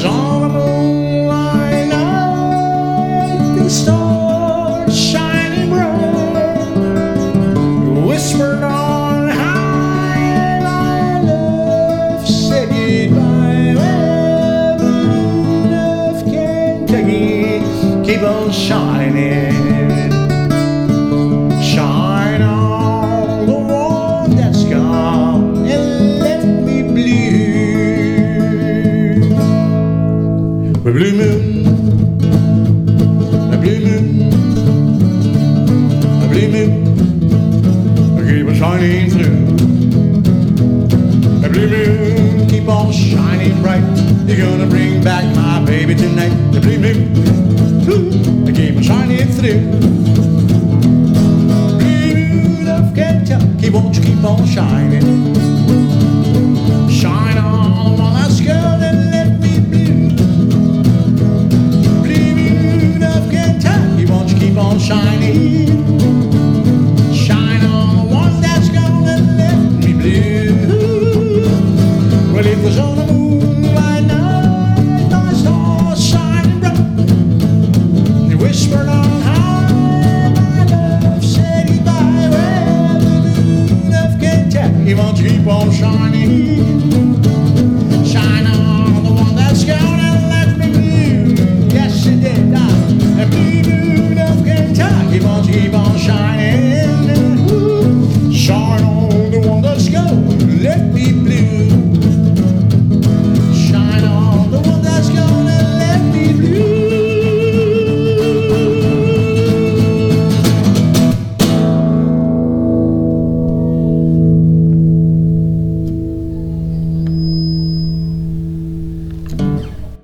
on a moonlight night, the stars shining bright, whispered on high, my love said goodbye. Well, the moon of Kentucky, keep on shining. Shine on the one that's gone and let me blue. The blue moon, the blue moon, the blue moon, keep on shining through. The blue moon, keep on shining bright. You're gonna bring back my baby tonight. The blue moon, ooh, keep on shining through. Kentucky, won't you keep on shining? Shine on while I skirt and let me blue. Blue moon of Kentucky, won't you keep on shining? Shine on the one that's gonna let me blue. Well, it was on a moonlight night, my stars shining bright. They whispered on high, my love said goodbye. Won't you keep on shining? Shine on the one that's gonna let me blue. Yes, it did. The blue moon of Kentucky, won't you keep on shining? Shine on the one that's gonna let me blue.